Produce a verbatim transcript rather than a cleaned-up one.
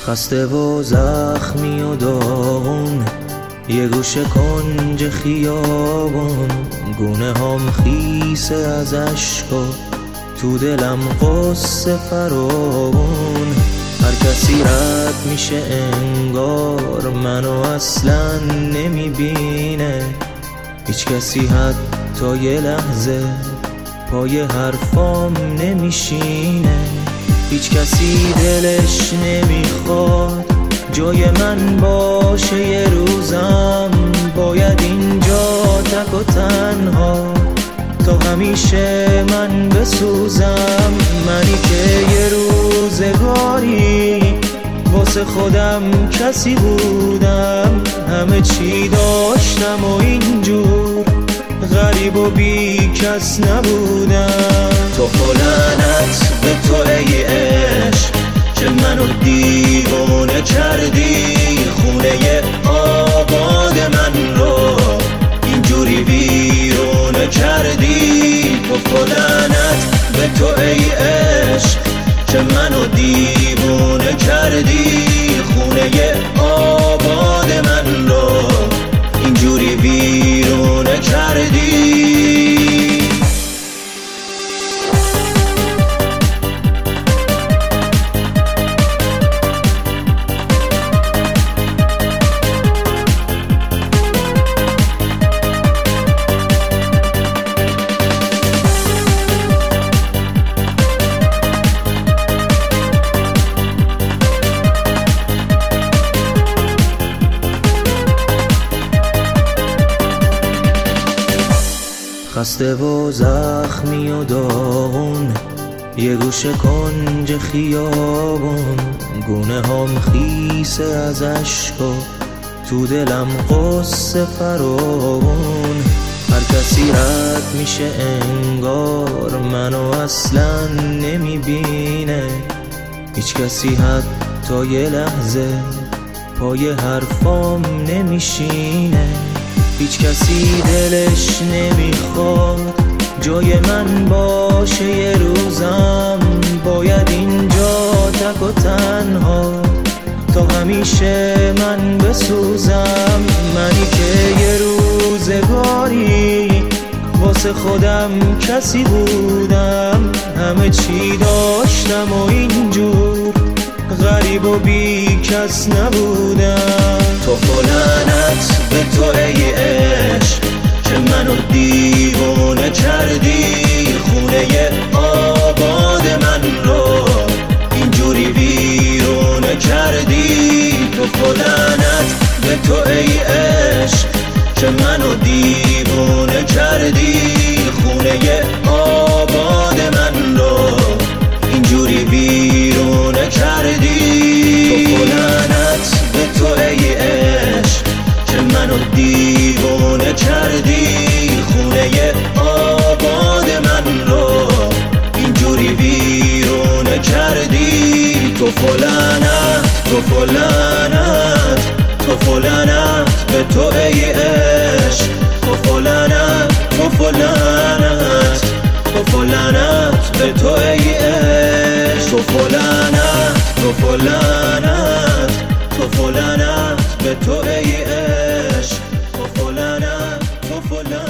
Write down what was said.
خسته و زخمی و داغون، یه گوشه کنج خیابون، گونه هم خیسه از عشقا، تو دلم قصه فراوون. هر کسی رد میشه انگار منو اصلا نمیبینه، هیچ کسی حتی یه لحظه پای حرفام نمیشینه. هیچ کسی دلش نمیخواد جای من باشه، یه روزم باید اینجا تک و تنها تا همیشه من بسوزم. منی که یه روزگاری واسه خودم کسی بودم، همه چی داشتم و اینجور غریب و بی کس نبودم. تو لعنت به تو ای عشق که منو دیوونه کردی، خونه آباد من رو اینجوری ویرونه کردی. تو لعنت به تو ای عشق که منو دیوونه کردی، خونه آباد من رو اینجوری ویرونه کردی. خسته و زخمی و داغون، یه گوشه کنج خیابون، گونه هم خیسه از عشقا، تو دلم قصه فراوون. هر کسی رد میشه انگار منو اصلا نمیبینه، هیچ کسی حتی یه لحظه پای حرفام نمیشینه. هیچ کسی دلش نمیخواد جای من باشه، یه روزم باید اینجا تک و تنها تا همیشه من بسوزم. منی که یه روزگاری واسه خودم کسی بودم، همه چی داشتم و اینجور غریب و بی کس نبودم. تو لعنت به تو ای عشق که منو دیوونه کردی، خونه آباد من رو اینجوری ویرونه کردی. تو لعنت به تو ای عشق که منو دیوونه کردی، خونه آباد من رو اینجوری ویرونه کردی. تو لعنت به تو ای عشق که منو دیوونه کردی، خونه آباد من رو اینجوری ویرونه کردی. تو لعنت تو لعنت تو لعنت به تو ای عشق، تو لعنت تو لعنت تو لعنت به تو ای عشق. تو لعنت تو لعنت تو لعنت به تو ای عشق. تو لعنت تو لعنت